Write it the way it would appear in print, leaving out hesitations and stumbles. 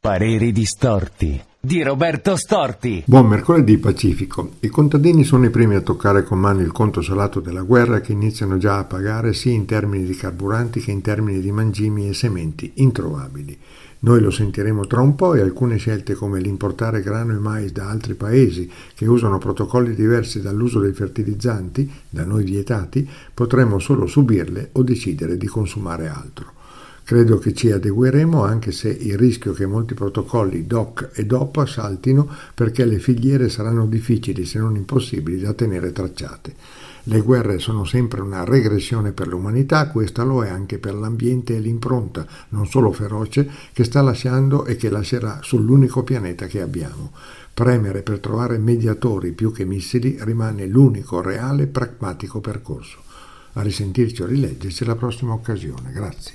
Pareri distorti di Roberto Storti. Buon mercoledì Pacifico. I contadini sono i primi a toccare con mano il conto salato della guerra, che iniziano già a pagare sia in termini di carburanti che in termini di mangimi e sementi introvabili. Noi lo sentiremo tra un po' e alcune scelte come l'importare grano e mais da altri paesi che usano protocolli diversi dall'uso dei fertilizzanti, da noi vietati, potremo solo subirle o decidere di consumare altro. Credo che ci adegueremo, anche se il rischio che molti protocolli DOC e DOP saltino perché le filiere saranno difficili se non impossibili da tenere tracciate. Le guerre sono sempre una regressione per l'umanità, questa lo è anche per l'ambiente e l'impronta, non solo feroce, che sta lasciando e che lascerà sull'unico pianeta che abbiamo. Premere per trovare mediatori più che missili rimane l'unico reale pragmatico percorso. A risentirci o rileggerci alla prossima occasione. Grazie.